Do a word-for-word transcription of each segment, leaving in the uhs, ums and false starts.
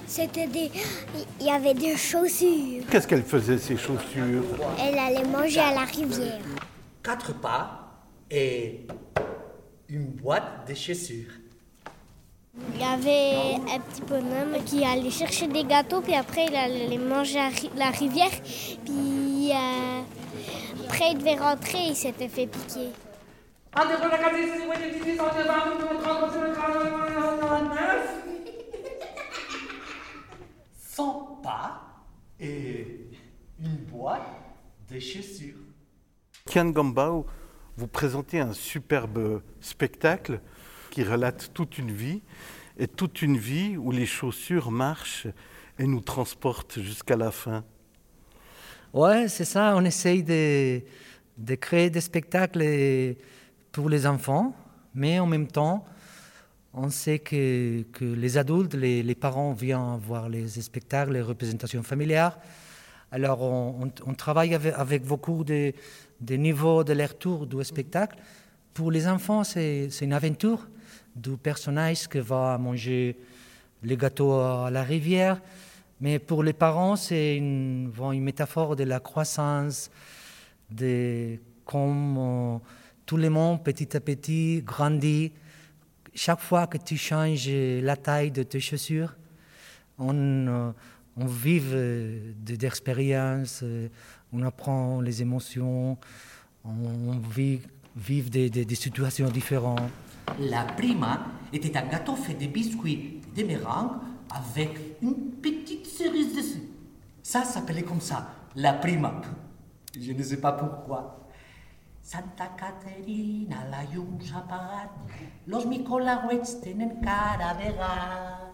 C'était des... Il y avait des chaussures. Qu'est-ce qu'elle faisait, ces chaussures? Elle allait manger à la rivière. Quatre pas et une boîte de chaussures. Il y avait un petit bonhomme qui allait chercher des gâteaux, puis après, il allait les manger à la rivière. Puis euh, après, il devait rentrer, il s'était fait piquer. Cent pas et une boîte de chaussures. Kian Gambao, vous présentez un superbe spectacle qui relate toute une vie, et toute une vie où les chaussures marchent et nous transportent jusqu'à la fin. Ouais, c'est ça, on essaye de, de créer des spectacles pour les enfants, mais en même temps, on sait que, que les adultes, les, les parents viennent voir les spectacles, les représentations familiales. Alors, on, on, on travaille avec, avec beaucoup de, de niveaux de lecture du spectacle. Pour les enfants, c'est, c'est une aventure du personnage qui va manger les gâteaux à la rivière. Mais pour les parents, c'est une, bon, une métaphore de la croissance, de comment tout le monde, petit à petit, grandit. Chaque fois que tu changes la taille de tes chaussures, on, on vit d'expériences, on apprend les émotions, on vit, vit des, des, des situations différentes. La prima était un gâteau fait de biscuits de meringue avec une petite cerise dessus. Ça s'appelait comme ça, la prima. Je ne sais pas pourquoi. Santa Caterina la llum s'ha apagat, los micolauets tenen cara de gat.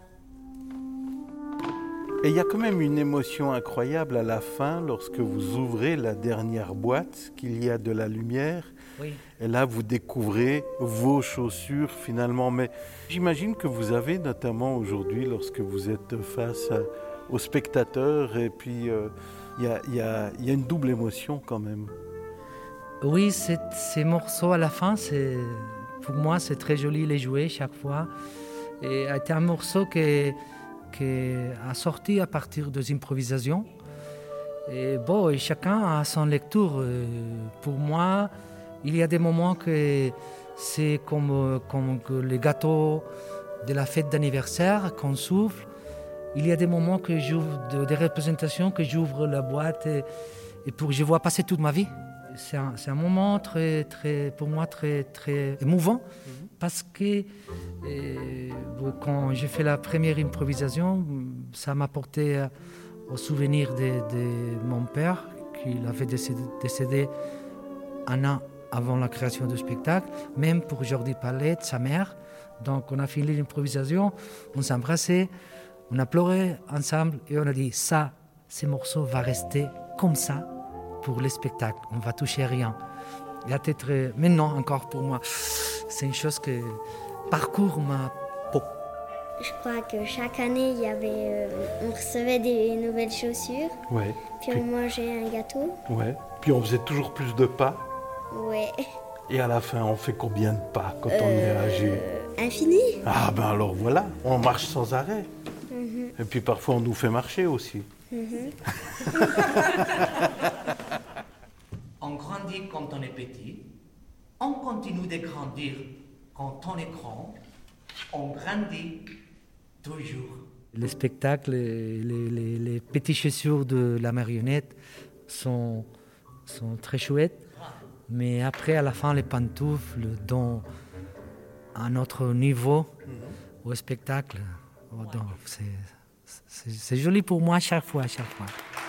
Et il y a quand même une émotion incroyable à la fin, lorsque vous ouvrez la dernière boîte, qu'il y a de la lumière. Oui. Et là, vous découvrez vos chaussures finalement. Mais j'imagine que vous avez, notamment aujourd'hui, lorsque vous êtes face à, aux spectateurs, et puis euh, il y a, y a, y a une double émotion quand même. Oui, c'est, ces morceaux à la fin, c'est, pour moi, c'est très joli les jouer chaque fois. Et c'est un morceau qui, qui a sorti à partir des improvisations. Et bon, et chacun a son lecture. Pour moi, il y a des moments que c'est comme, comme les gâteaux de la fête d'anniversaire qu'on souffle. Il y a des moments que j'ouvre, des représentations que j'ouvre la boîte et, et pour je vois passer toute ma vie. C'est un, c'est un moment très, très, pour moi très, très émouvant mm-hmm. parce que euh, quand j'ai fait la première improvisation, ça m'a porté au souvenir de, de mon père qui avait décédé, décédé un an avant la création du spectacle, même pour Jordi Palette, sa mère. Donc on a fini l'improvisation, on s'est embrassé, on a pleuré ensemble et on a dit ça, ces morceaux vont rester comme ça pour le spectacle, on va toucher rien. Et peut-être maintenant encore pour moi, c'est une chose que parcourt ma peau. Je crois que chaque année, il y avait, euh, on recevait des nouvelles chaussures. Ouais. Puis, puis on mangeait un gâteau. Ouais. Puis on faisait toujours plus de pas. Ouais. Et à la fin, on fait combien de pas quand euh, on est âgé? Infini. Ah ben alors voilà, on marche sans arrêt. Mm-hmm. Et puis parfois on nous fait marcher aussi. Mm-hmm. On grandit quand on est petit, on continue de grandir quand on est grand, on grandit toujours. Le spectacle, les, les, les petites chaussures de la marionnette sont, sont très chouettes, mais après à la fin les pantoufles donnent un autre niveau au spectacle. Donc, c'est, c'est, c'est joli pour moi chaque fois, chaque fois.